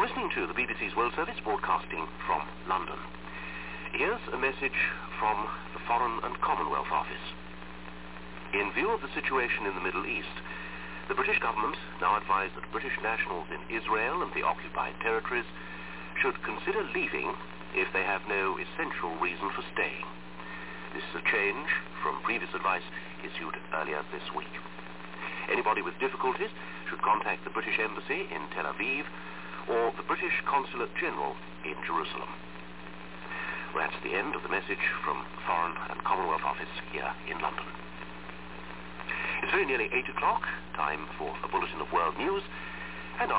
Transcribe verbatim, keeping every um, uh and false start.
listening to the B B C's World Service broadcasting from London. Here's a message from the Foreign and Commonwealth Office. In view of the situation in the Middle East, the British government now advise that British nationals in Israel and the occupied territories should consider leaving if they have no essential reason for staying. This is a change from previous advice issued earlier this week. Anybody with difficulties should contact the British Embassy in Tel Aviv or the British Consulate General in Jerusalem. Well, that's the end of the message from the Foreign and Commonwealth Office here in London. It's very nearly eight o'clock, time for a bulletin of world news.